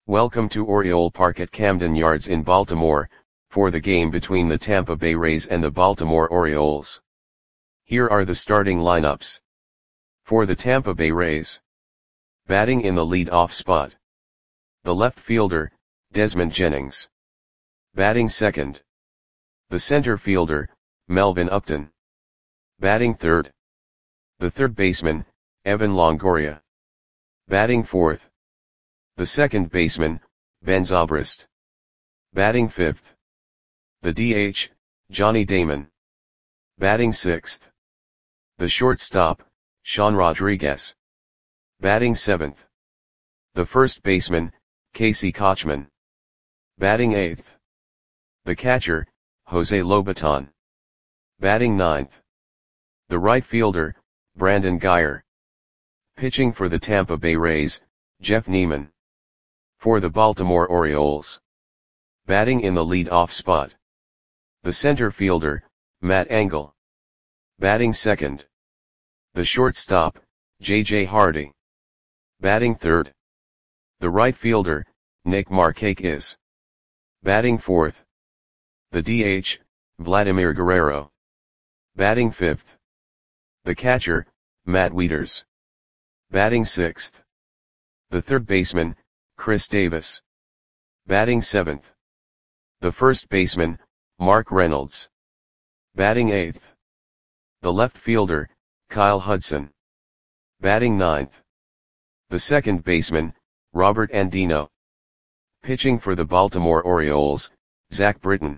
Welcome to Oriole Park at Camden Yards in Baltimore, for the game between the Tampa Bay Rays and the Baltimore Orioles. Here are the starting lineups. For the Tampa Bay Rays. Batting in the lead-off spot. The left fielder, Desmond Jennings. Batting second. The center fielder, Melvin Upton. Batting third. The third baseman, Evan Longoria. Batting fourth. The second baseman, Ben Zobrist. Batting fifth. The DH, Johnny Damon. Batting sixth. The shortstop, Sean Rodriguez. Batting seventh. The first baseman, Casey Kotchman. Batting eighth. The catcher, Jose Lobaton. Batting ninth. The right fielder, Brandon Guyer. Pitching for the Tampa Bay Rays, Jeff Niemann. For the Baltimore Orioles. Batting in the lead-off spot. The center fielder, Matt Engel. Batting second. The shortstop, J.J. Hardy. Batting third. The right fielder, Nick Markakis. Batting fourth. The DH, Vladimir Guerrero. Batting fifth. The catcher, Matt Wieters. Batting sixth. The third baseman, Chris Davis. Batting seventh. The first baseman, Mark Reynolds. Batting eighth. The left fielder, Kyle Hudson. Batting ninth. The second baseman, Robert Andino. Pitching for the Baltimore Orioles, Zach Britton.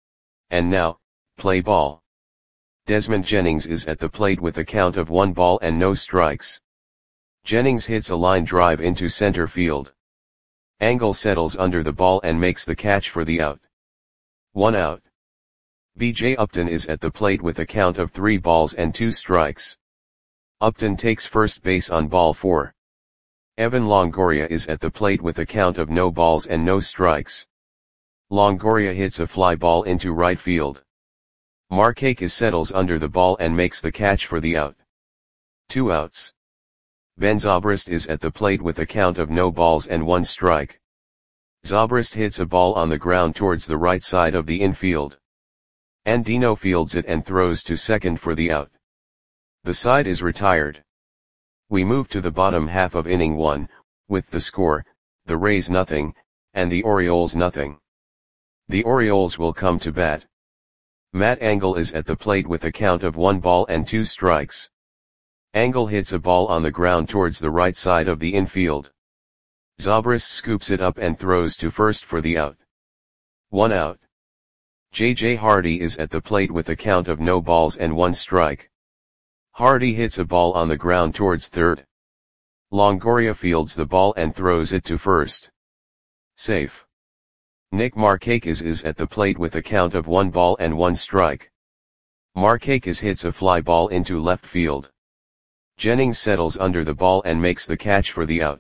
And now, play ball. Desmond Jennings is at the plate with a count of 1 ball and no strikes. Jennings hits a line drive into center field. Engel settles under the ball and makes the catch for the out. 1 out. B.J. Upton is at the plate with a count of 3 balls and 2 strikes. Upton takes first base on ball 4. Evan Longoria is at the plate with a count of no balls and no strikes. Longoria hits a fly ball into right field. Markakis settles under the ball and makes the catch for the out. 2 outs. Ben Zobrist is at the plate with a count of no balls and 1 strike. Zobrist hits a ball on the ground towards the right side of the infield. Andino fields it and throws to second for the out. The side is retired. We move to the bottom half of inning 1, with the score, the Rays nothing, and the Orioles nothing. The Orioles will come to bat. Matt Engel is at the plate with a count of 1 ball and 2 strikes. Engel hits a ball on the ground towards the right side of the infield. Zobrist scoops it up and throws to first for the out. 1 out. J.J. Hardy is at the plate with a count of no balls and 1 strike. Hardy hits a ball on the ground towards third. Longoria fields the ball and throws it to first. Safe. Nick Markakis is at the plate with a count of 1 ball and 1 strike. Markakis hits a fly ball into left field. Jennings settles under the ball and makes the catch for the out.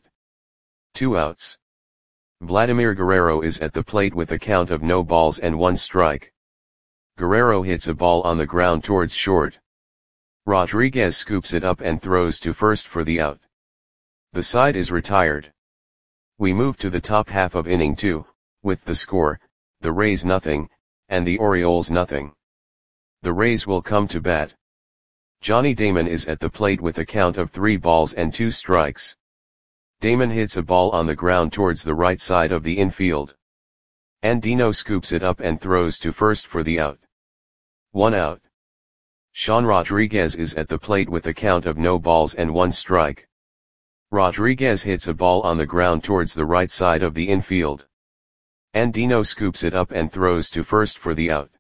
2 outs. Vladimir Guerrero is at the plate with a count of no balls and 1 strike. Guerrero hits a ball on the ground towards short. Rodriguez scoops it up and throws to first for the out. The side is retired. We move to the top half of inning 2, with the score, the Rays nothing, and the Orioles nothing. The Rays will come to bat. Johnny Damon is at the plate with a count of 3 balls and 2 strikes. Damon hits a ball on the ground towards the right side of the infield. Andino scoops it up and throws to first for the out. 1 out. Sean Rodriguez is at the plate with a count of no balls and 1 strike. Rodriguez hits a ball on the ground towards the right side of the infield. Andino scoops it up and throws to first for the out.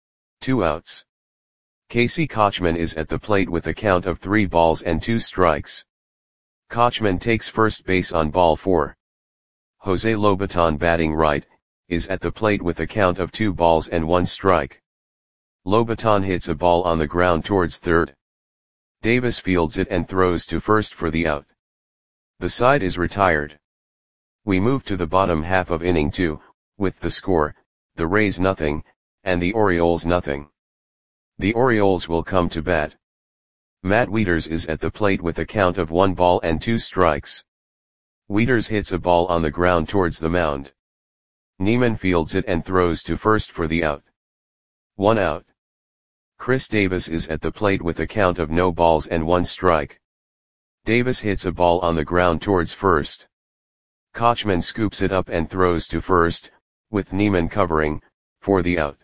2 outs. Casey Kotchman is at the plate with a count of 3 balls and 2 strikes. Kotchman takes first base on ball 4. Jose Lobaton, batting right, is at the plate with a count of 2 balls and 1 strike. Lobaton hits a ball on the ground towards third. Davis fields it and throws to first for the out. The side is retired. We move to the bottom half of inning 2, with the score, the Rays nothing, and the Orioles nothing. The Orioles will come to bat. Matt Wieters is at the plate with a count of 1 ball and 2 strikes. Wieters hits a ball on the ground towards the mound. Neiman fields it and throws to first for the out. 1 out. Chris Davis is at the plate with a count of no balls and 1 strike. Davis hits a ball on the ground towards first. Kochman scoops it up and throws to first, with Neiman covering, for the out.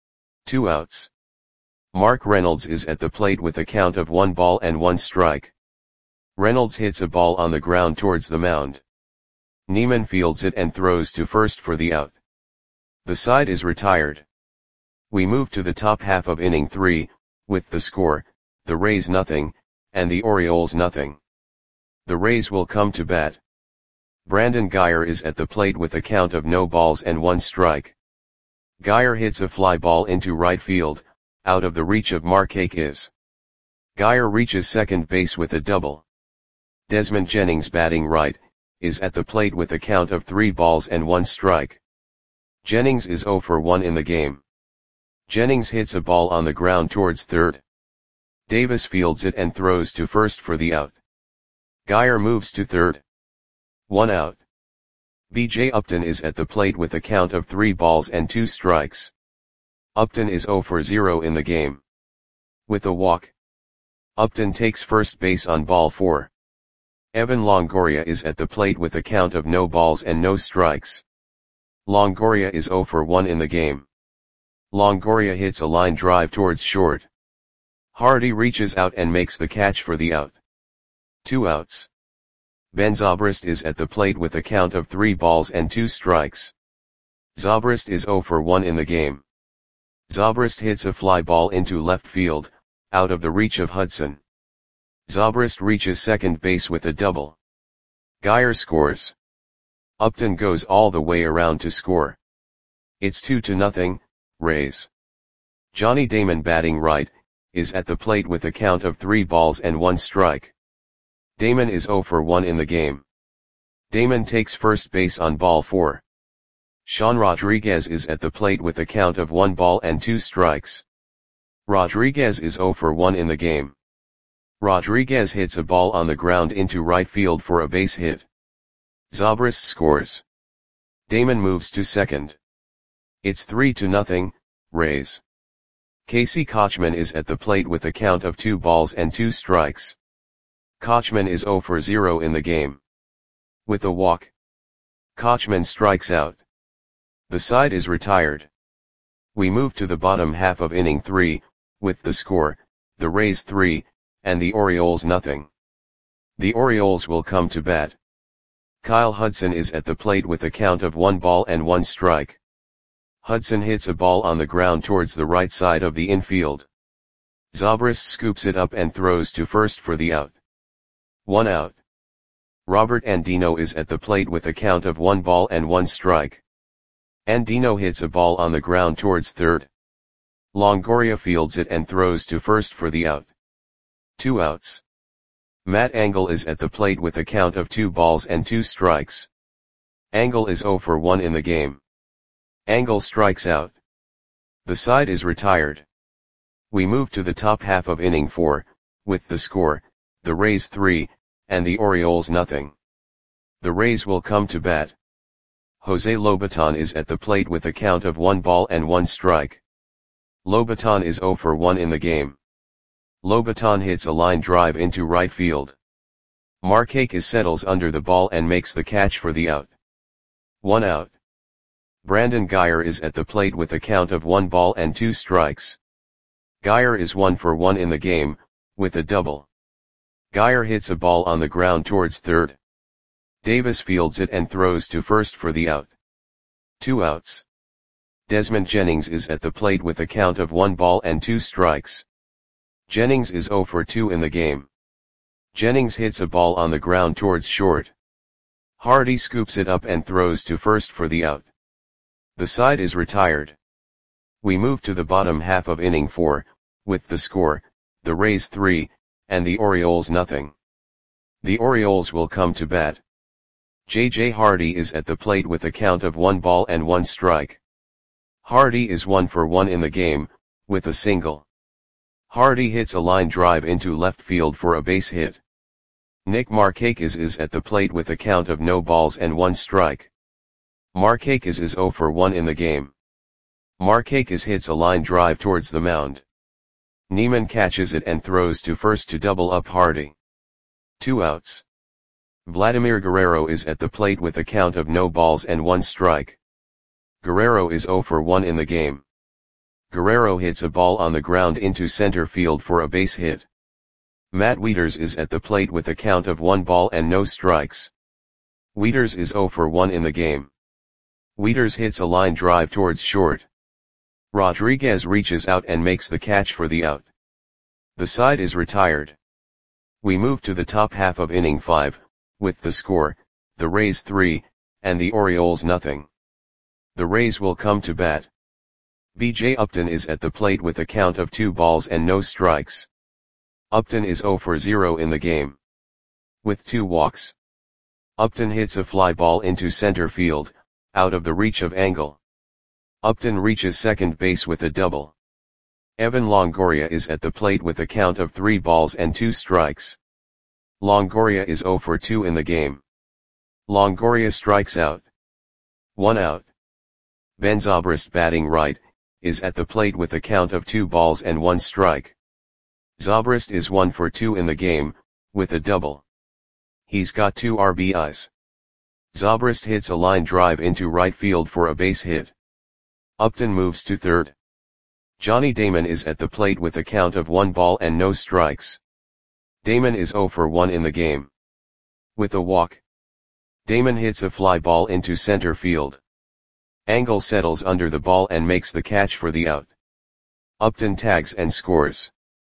2 outs. Mark Reynolds is at the plate with a count of 1 ball and 1 strike. Reynolds hits a ball on the ground towards the mound. Neiman fields it and throws to first for the out. The side is retired. We move to the top half of inning 3, with the score, the Rays nothing, and the Orioles nothing. The Rays will come to bat. Brandon Guyer is at the plate with a count of no balls and 1 strike. Guyer hits a fly ball into right field, out of the reach of Markakis. Guyer reaches second base with a double. Desmond Jennings, batting right, is at the plate with a count of 3 balls and 1 strike. Jennings is 0 for 1 in the game. Jennings hits a ball on the ground towards third. Davis fields it and throws to first for the out. Guyer moves to third. 1 out. B.J. Upton is at the plate with a count of 3 balls and 2 strikes. Upton is 0 for 0 in the game. With a walk. Upton takes first base on ball 4. Evan Longoria is at the plate with a count of no balls and no strikes. Longoria is 0 for 1 in the game. Longoria hits a line drive towards short. Hardy reaches out and makes the catch for the out. 2 outs. Ben Zobrist is at the plate with a count of 3 balls and 2 strikes. Zobrist is 0 for 1 in the game. Zobrist hits a fly ball into left field, out of the reach of Hudson. Zobrist reaches second base with a double. Guyer scores. Upton goes all the way around to score. It's 2-0, Rays. Johnny Damon, batting right, is at the plate with a count of 3 balls and 1 strike. Damon is 0 for 1 in the game. Damon takes first base on ball 4. Sean Rodriguez is at the plate with a count of 1 ball and 2 strikes. Rodriguez is 0 for 1 in the game. Rodriguez hits a ball on the ground into right field for a base hit. Zobrist scores. Damon moves to second. It's 3-0, Rays. Casey Kochman is at the plate with a count of 2 balls and 2 strikes. Kochman is 0 for 0 in the game. With a walk. Kochman strikes out. The side is retired. We move to the bottom half of inning 3, with the score, the Rays 3, and the Orioles nothing. The Orioles will come to bat. Kyle Hudson is at the plate with a count of 1 ball and 1 strike. Hudson hits a ball on the ground towards the right side of the infield. Zobrist scoops it up and throws to first for the out. 1 out. Robert Andino is at the plate with a count of 1 ball and 1 strike. Andino hits a ball on the ground towards third. Longoria fields it and throws to first for the out. 2 outs. Matt Engel is at the plate with a count of 2 balls and 2 strikes. Engel is 0 for 1 in the game. Engel strikes out. The side is retired. We move to the top half of inning 4, with the score, the Rays 3, and the Orioles nothing. The Rays will come to bat. Jose Lobaton is at the plate with a count of 1 ball and 1 strike. Lobaton is 0 for 1 in the game. Lobaton hits a line drive into right field. Markakis settles under the ball and makes the catch for the out. 1 out. Brandon Guyer is at the plate with a count of 1 ball and 2 strikes. Guyer is 1 for 1 in the game, with a double. Guyer hits a ball on the ground towards third. Davis fields it and throws to first for the out. 2 outs. Desmond Jennings is at the plate with a count of 1 ball and 2 strikes. Jennings is 0 for 2 in the game. Jennings hits a ball on the ground towards short. Hardy scoops it up and throws to first for the out. The side is retired. We move to the bottom half of inning 4, with the score, the Rays 3, and the Orioles nothing. The Orioles will come to bat. J.J. Hardy is at the plate with a count of 1 ball and 1 strike. Hardy is 1 for 1 in the game, with a single. Hardy hits a line drive into left field for a base hit. Nick Markakis is at the plate with a count of no balls and 1 strike. Markakis is 0 for 1 in the game. Markakis hits a line drive towards the mound. Neiman catches it and throws to first to double up Hardy. 2 outs. Vladimir Guerrero is at the plate with a count of no balls and 1 strike. Guerrero is 0 for 1 in the game. Guerrero hits a ball on the ground into center field for a base hit. Matt Wieters is at the plate with a count of 1 ball and no strikes. Wieters is 0 for 1 in the game. Wieters hits a line drive towards short. Rodriguez reaches out and makes the catch for the out. The side is retired. We move to the top half of inning 5, with the score, the Rays 3, and the Orioles nothing. The Rays will come to bat. B.J. Upton is at the plate with a count of 2 balls and no strikes. Upton is 0 for 0 in the game. With 2 walks. Upton hits a fly ball into center field, out of the reach of Engel. Upton reaches second base with a double. Evan Longoria is at the plate with a count of 3 balls and 2 strikes. Longoria is 0 for 2 in the game. Longoria strikes out. 1 out. Ben Zobrist, batting right, is at the plate with a count of 2 balls and 1 strike. Zobrist is 1 for 2 in the game, with a double. He's got 2 RBIs. Zobrist hits a line drive into right field for a base hit. Upton moves to third. Johnny Damon is at the plate with a count of 1 ball and no strikes. Damon is 0 for 1 in the game. With a walk. Damon hits a fly ball into center field. Engel settles under the ball and makes the catch for the out. Upton tags and scores.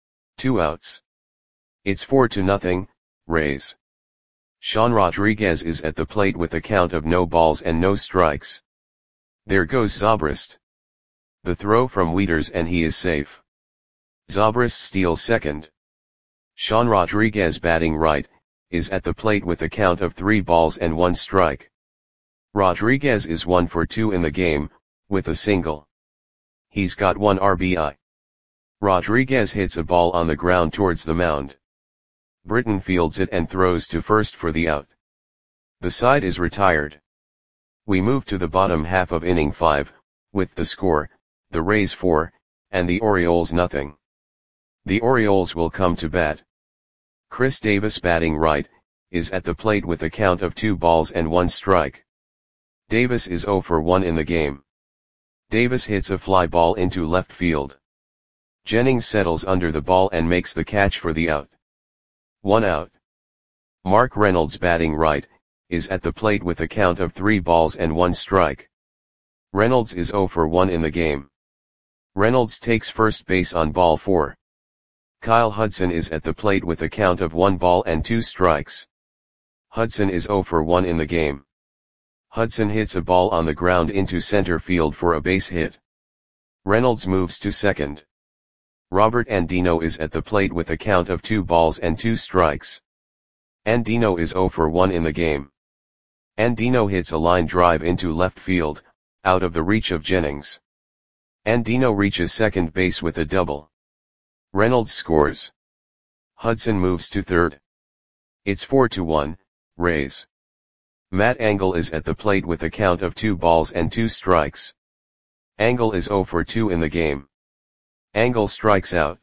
2 outs. It's 4-0, Rays. Sean Rodriguez is at the plate with a count of no balls and no strikes. There goes Zobrist. The throw from Wieters and he is safe. Zobrist steals second. Sean Rodriguez, batting right, is at the plate with a count of 3 balls and 1 strike. Rodriguez is 1 for 2 in the game, with a single. He's got 1 RBI. Rodriguez hits a ball on the ground towards the mound. Britton fields it and throws to first for the out. The side is retired. We move to the bottom half of inning 5, with the score, the Rays 4, and the Orioles nothing. The Orioles will come to bat. Chris Davis, batting right, is at the plate with a count of 2 balls and 1 strike. Davis is 0 for 1 in the game. Davis hits a fly ball into left field. Jennings settles under the ball and makes the catch for the out. 1 out. Mark Reynolds, batting right, is at the plate with a count of 3 balls and 1 strike. Reynolds is 0 for 1 in the game. Reynolds takes first base on ball 4. Kyle Hudson is at the plate with a count of 1 ball and 2 strikes. Hudson is 0 for 1 in the game. Hudson hits a ball on the ground into center field for a base hit. Reynolds moves to second. Robert Andino is at the plate with a count of 2 balls and 2 strikes. Andino is 0 for 1 in the game. Andino hits a line drive into left field, out of the reach of Jennings. Andino reaches second base with a double. Reynolds scores. Hudson moves to third. It's 4-1, Rays. Matt Engel is at the plate with a count of 2 balls and 2 strikes. Engel is 0 for 2 in the game. Engel strikes out.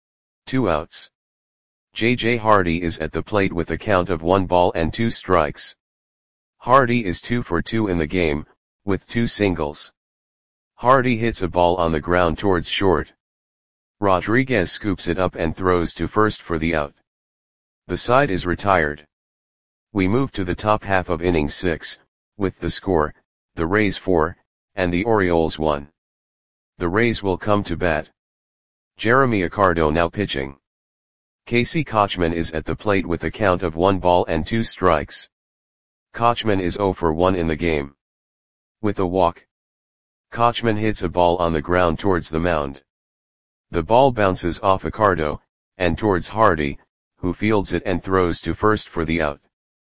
2 outs. J.J. Hardy is at the plate with a count of 1 ball and 2 strikes. Hardy is 2 for 2 in the game, with 2 singles. Hardy hits a ball on the ground towards short. Rodriguez scoops it up and throws to first for the out. The side is retired. We move to the top half of inning 6, with the score, the Rays 4, and the Orioles 1. The Rays will come to bat. Jeremy Accardo now pitching. Casey Kotchman is at the plate with a count of 1 ball and 2 strikes. Kotchman is 0 for 1 in the game. With a walk. Kotchman hits a ball on the ground towards the mound. The ball bounces off Accardo, and towards Hardy, who fields it and throws to first for the out.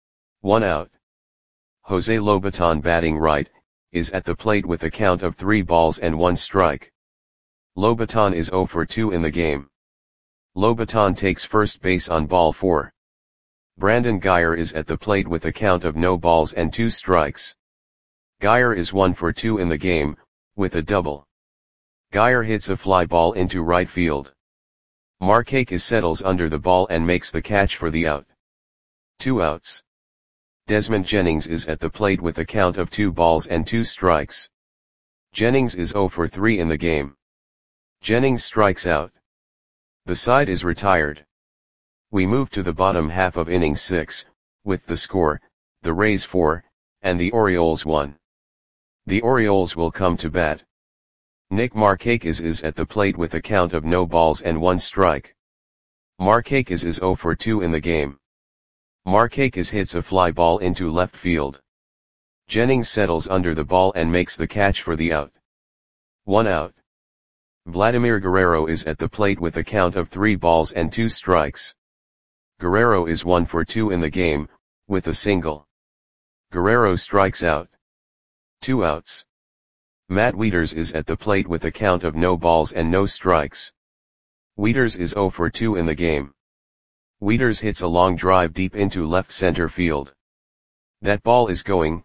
1 out. Jose Lobaton, batting right, is at the plate with a count of 3 balls and 1 strike. Lobaton is 0 for 2 in the game. Lobaton takes first base on ball 4. Brandon Geyer is at the plate with a count of no balls and 2 strikes. Geyer is 1 for 2 in the game, with a double. Geyer hits a fly ball into right field. Markakis settles under the ball and makes the catch for the out. 2 outs. Desmond Jennings is at the plate with a count of 2 balls and 2 strikes. Jennings is 0 for 3 in the game. Jennings strikes out. The side is retired. We move to the bottom half of inning 6, with the score, the Rays 4, and the Orioles 1. The Orioles will come to bat. Nick Markakis is at the plate with a count of no balls and 1 strike. Markakis is 0 for 2 in the game. Markakis hits a fly ball into left field. Jennings settles under the ball and makes the catch for the out. 1 out. Vladimir Guerrero is at the plate with a count of 3 balls and 2 strikes. Guerrero is 1 for 2 in the game, with a single. Guerrero strikes out. 2 outs. Matt Wieters is at the plate with a count of no balls and no strikes. Wieters is 0 for 2 in the game. Wieters hits a long drive deep into left center field. That ball is gone.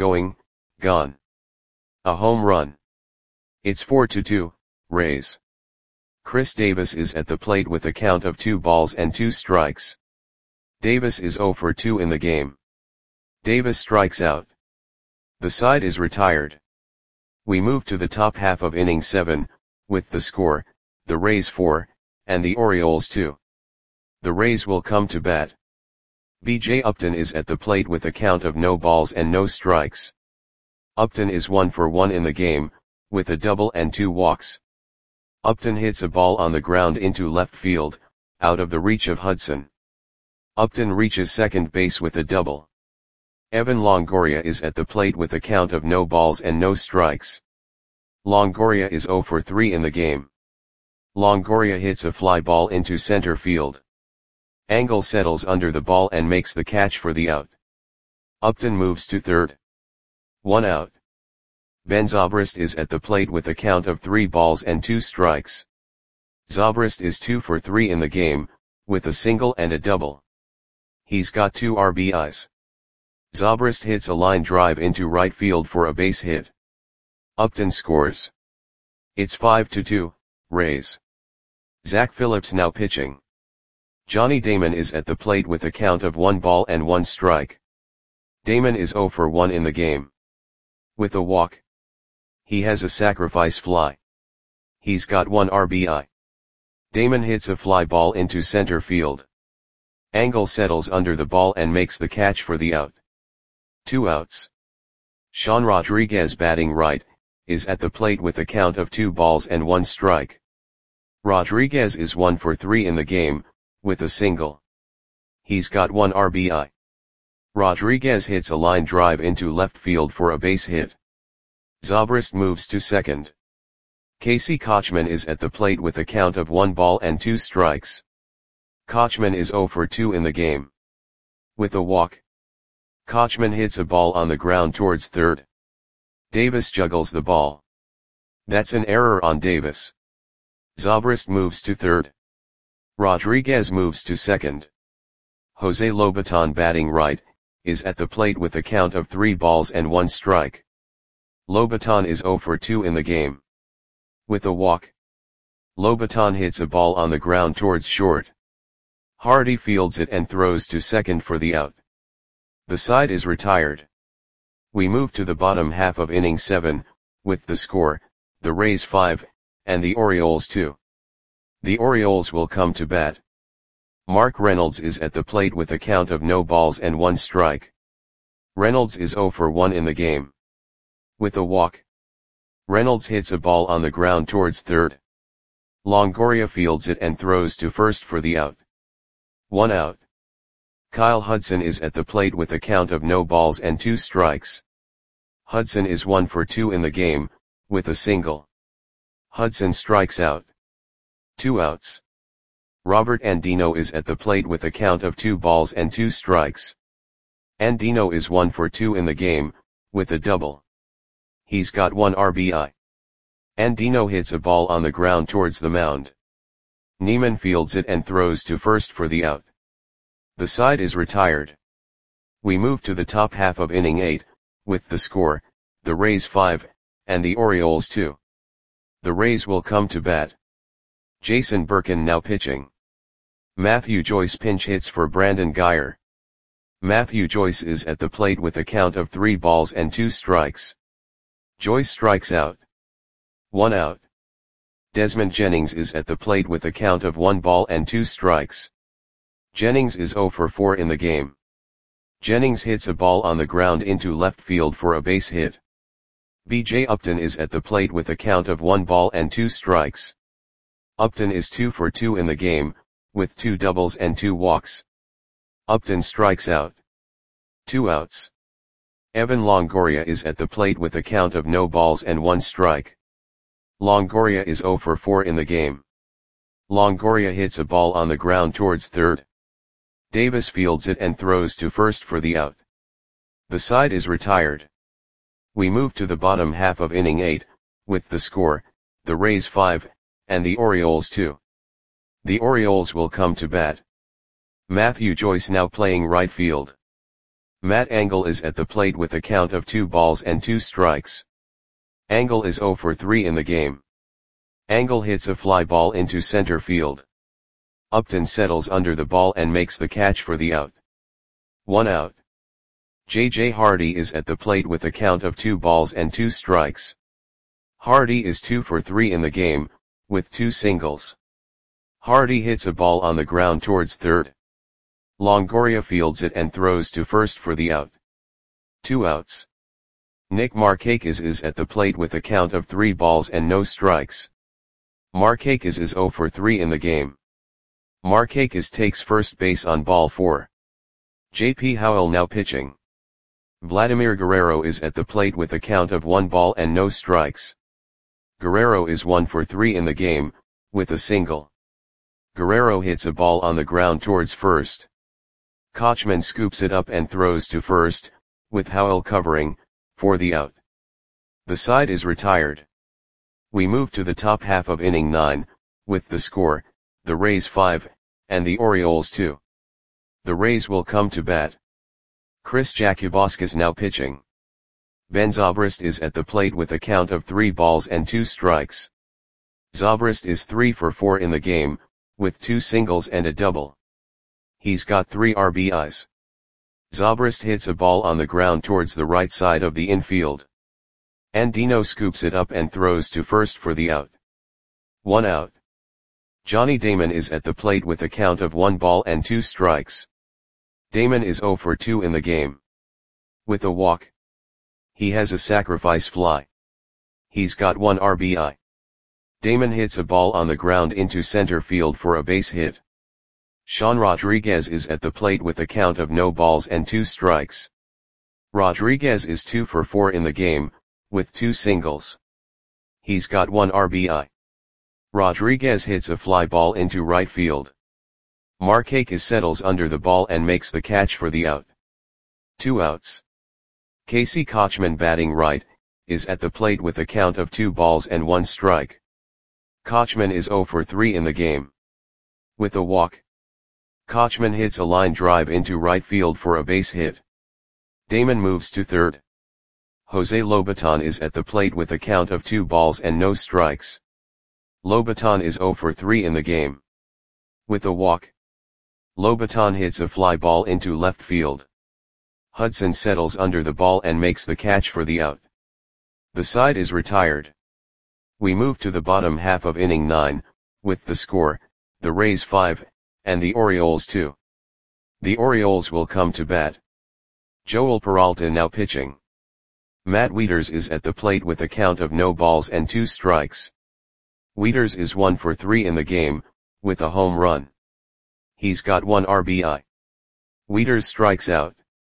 A home run. It's 4-2, Rays. Chris Davis is at the plate with a count of 2 balls and 2 strikes. Davis is 0 for 2 in the game. Davis strikes out. The side is retired. We move to the top half of inning 7, with the score, the Rays 4, and the Orioles 2. The Rays will come to bat. B.J. Upton is at the plate with a count of no balls and no strikes. Upton is 1 for 1 in the game, with a double and 2 walks. Upton hits a ball on the ground into left field, out of the reach of Hudson. Upton reaches second base with a double. Evan Longoria is at the plate with a count of no balls and no strikes. Longoria is 0 for 3 in the game. Longoria hits a fly ball into center field. Angle settles under the ball and makes the catch for the out. Upton moves to third. 1 out. Ben Zobrist is at the plate with a count of 3 balls and 2 strikes. Zobrist is 2 for 3 in the game, with a single and a double. He's got 2 RBIs. Zobrist hits a line drive into right field for a base hit. Upton scores. It's 5-2, Rays. Zach Phillips now pitching. Johnny Damon is at the plate with a count of 1 ball and 1 strike. Damon is 0 for 1 in the game. With a walk. He has a sacrifice fly. He's got 1 RBI. Damon hits a fly ball into center field. Angle settles under the ball and makes the catch for the out. 2 outs. Sean Rodriguez batting right, is at the plate with a count of 2 balls and 1 strike. Rodriguez is 1 for 3 in the game, with a single. He's got 1 RBI. Rodriguez hits a line drive into left field for a base hit. Zobrist moves to second. Casey Kotchman is at the plate with a count of 1 ball and 2 strikes. Kotchman is 0 for 2 in the game. With a walk. Kotchman hits a ball on the ground towards third. Davis juggles the ball. That's an error on Davis. Zobrist moves to third. Rodriguez moves to second. Jose Lobaton batting right, is at the plate with a count of 3 balls and 1 strike. Lobaton is 0 for 2 in the game. With a walk. Lobaton hits a ball on the ground towards short. Hardy fields it and throws to second for the out. The side is retired. We move to the bottom half of inning 7, with the score, the Rays 5, and the Orioles 2. The Orioles will come to bat. Mark Reynolds is at the plate with a count of no balls and 1 strike. Reynolds is 0 for 1 in the game. With a walk. Reynolds hits a ball on the ground towards third. Longoria fields it and throws to first for the out. 1 out. Kyle Hudson is at the plate with a count of no balls and 2 strikes. Hudson is 1 for 2 in the game, with a single. Hudson strikes out. 2 outs. Robert Andino is at the plate with a count of 2 balls and 2 strikes. Andino is 1 for 2 in the game, with a double. He's got 1 RBI. Andino hits a ball on the ground towards the mound. Neiman fields it and throws to first for the out. The side is retired. We move to the top half of inning 8, with the score, the Rays 5, and the Orioles 2. The Rays will come to bat. Jason Birkin now pitching. Matthew Joyce pinch hits for Brandon Guyer. Matthew Joyce is at the plate with a count of 3 balls and 2 strikes. Joyce strikes out. 1 out. Desmond Jennings is at the plate with a count of 1 ball and 2 strikes. Jennings is 0 for 4 in the game. Jennings hits a ball on the ground into left field for a base hit. B.J. Upton is at the plate with a count of 1 ball and 2 strikes. Upton is 2 for 2 in the game, with 2 doubles and 2 walks. Upton strikes out. 2 outs. Evan Longoria is at the plate with a count of no balls and 1 strike. Longoria is 0 for 4 in the game. Longoria hits a ball on the ground towards third. Davis fields it and throws to first for the out. The side is retired. We move to the bottom half of inning 8, with the score, the Rays 5, and the Orioles 2. The Orioles will come to bat. Matthew Joyce now playing right field. Matt Engel is at the plate with a count of 2 balls and 2 strikes. Engel is 0 for 3 in the game. Engel hits a fly ball into center field. Upton settles under the ball and makes the catch for the out. 1 out. J.J. Hardy is at the plate with a count of 2 balls and 2 strikes. Hardy is 2 for 3 in the game, with 2 singles. Hardy hits a ball on the ground towards third. Longoria fields it and throws to first for the out. 2 outs. Nick Markakis is at the plate with a count of 3 balls and no strikes. Markakis is 0 for 3 in the game. Markakis takes first base on ball 4. J.P. Howell now pitching. Vladimir Guerrero is at the plate with a count of 1 ball and no strikes. Guerrero is 1 for 3 in the game, with a single. Guerrero hits a ball on the ground towards first. Kochman scoops it up and throws to first, with Howell covering, for the out. The side is retired. We move to the top half of inning 9, with the score, the Rays 5, and the Orioles 2. The Rays will come to bat. Chris Jakubauskas now pitching. Ben Zobrist is at the plate with a count of 3 balls and 2 strikes. Zobrist is 3 for 4 in the game, with 2 singles and a double. He's got 3 RBIs. Zobrist hits a ball on the ground towards the right side of the infield. Andino scoops it up and throws to first for the out. 1 out. Johnny Damon is at the plate with a count of 1 ball and 2 strikes. Damon is 0 for 2 in the game. With a walk. He has a sacrifice fly. He's got 1 RBI. Damon hits a ball on the ground into center field for a base hit. Sean Rodriguez is at the plate with a count of no balls and 2 strikes. Rodriguez is 2 for 4 in the game, with 2 singles. He's got 1 RBI. Rodriguez hits a fly ball into right field. Markakis settles under the ball and makes the catch for the out. 2 outs. Casey Kochman batting right, is at the plate with a count of 2 balls and 1 strike. Kochman is 0 for 3 in the game. With a walk. Kochman hits a line drive into right field for a base hit. Damon moves to third. Jose Lobaton is at the plate with a count of 2 balls and no strikes. Lobaton is 0 for 3 in the game. With a walk. Lobaton hits a fly ball into left field. Hudson settles under the ball and makes the catch for the out. The side is retired. We move to the bottom half of inning 9, with the score, the Rays 5, and the Orioles 2. The Orioles will come to bat. Joel Peralta now pitching. Matt Wieters is at the plate with a count of no balls and 2 strikes. Wieters is 1 for 3 in the game, with a home run. He's got 1 RBI. Wieters strikes out.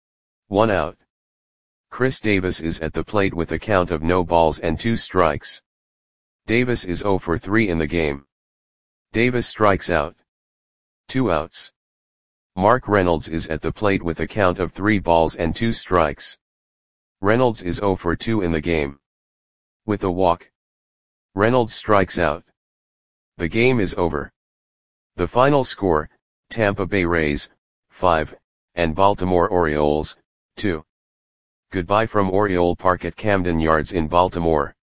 1 out. Chris Davis is at the plate with a count of no balls and 2 strikes. Davis is 0 for 3 in the game. Davis strikes out. 2 outs. Mark Reynolds is at the plate with a count of 3 balls and 2 strikes. Reynolds is 0 for 2 in the game. With a walk. Reynolds strikes out. The game is over. The final score, Tampa Bay Rays, 5, and Baltimore Orioles, 2. Goodbye from Oriole Park at Camden Yards in Baltimore.